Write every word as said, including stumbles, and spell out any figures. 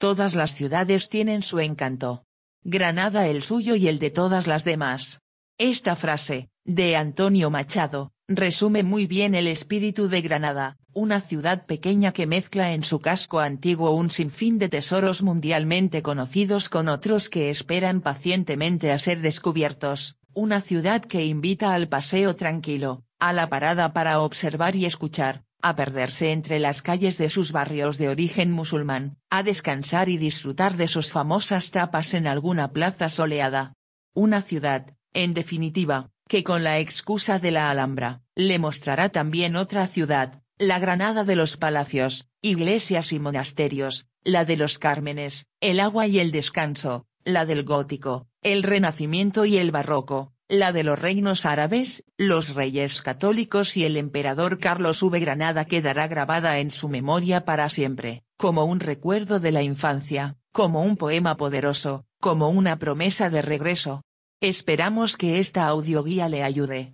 Todas las ciudades tienen su encanto. Granada el suyo y el de todas las demás. Esta frase, de Antonio Machado, resume muy bien el espíritu de Granada, una ciudad pequeña que mezcla en su casco antiguo un sinfín de tesoros mundialmente conocidos con otros que esperan pacientemente a ser descubiertos, una ciudad que invita al paseo tranquilo, a la parada para observar y escuchar, a perderse entre las calles de sus barrios de origen musulmán, a descansar y disfrutar de sus famosas tapas en alguna plaza soleada. Una ciudad, en definitiva, que con la excusa de la Alhambra, le mostrará también otra ciudad, la Granada de los palacios, iglesias y monasterios, la de los cármenes, el agua y el descanso, la del gótico, el renacimiento y el barroco, la de los reinos árabes, los reyes católicos y el emperador Carlos V. Granada quedará grabada en su memoria para siempre, como un recuerdo de la infancia, como un poema poderoso, como una promesa de regreso. Esperamos que esta audioguía le ayude.